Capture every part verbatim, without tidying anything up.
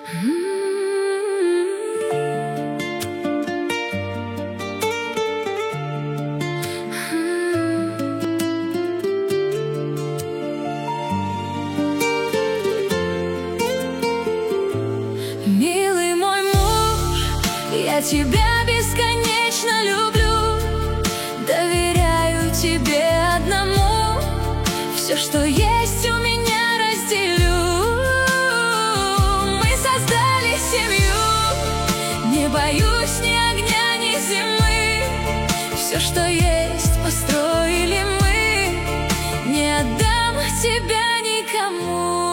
Милый мой муж, я тебя бесконечно люблю, доверяю тебе одному, все, что есть у меня, разделю. Мы создали семью, не боюсь ни огня, ни зимы, все, что есть, построили мы, не отдам тебя никому.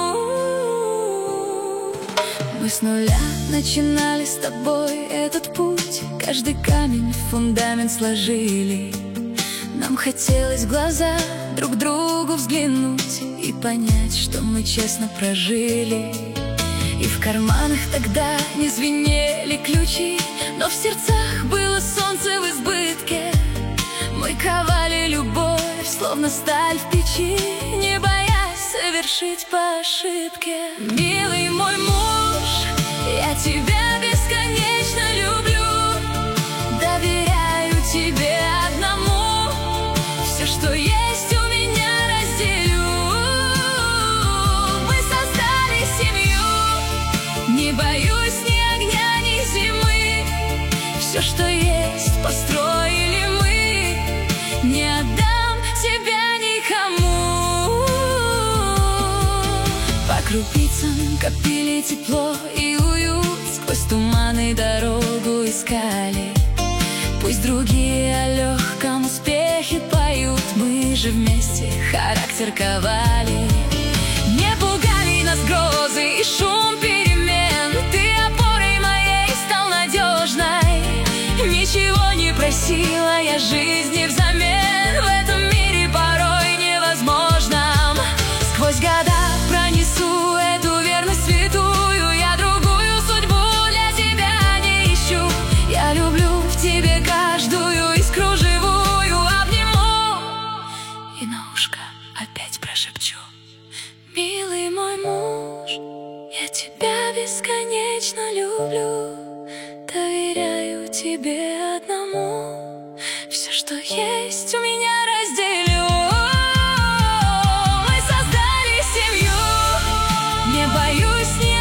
Мы с нуля начинали с тобой этот путь, каждый камень в фундамент сложили. Нам хотелось в глаза друг другу взглянуть и понять, что мы честно прожили. И в карманах тогда не звенели ключи, но в сердцах было солнце в избытке. Мы ковали любовь, словно сталь в печи, не боясь совершить по ошибке. Милый мой муж, я тебя бесконечно люблю, доверяю тебе одному, все, что есть у меня, разделю. Мы создали семью, не боюсь ни огня, ни зимы, все, что есть, построили мы, не отдам тебя никому. По крупицам копили тепло и уют, сквозь туманы дорогу искали. Пусть другие о легком успехе поют, мы же вместе характер ковали. Не пугали нас грозы и шум перемен, ты опорой моей стал надежной. Ничего не просила я жизни взамен, в этом мире порой невозможном. Сквозь года пронесу эту верность святую, я другую судьбу для тебя не ищу. Я люблю в тебе каждую искру живую, обниму и на ушко опять прошепчу. Милый мой муж, я тебя бесконечно люблю, доверяю тебе одному, все, что есть у меня, разделю. Мы создали семью, не боюсь ни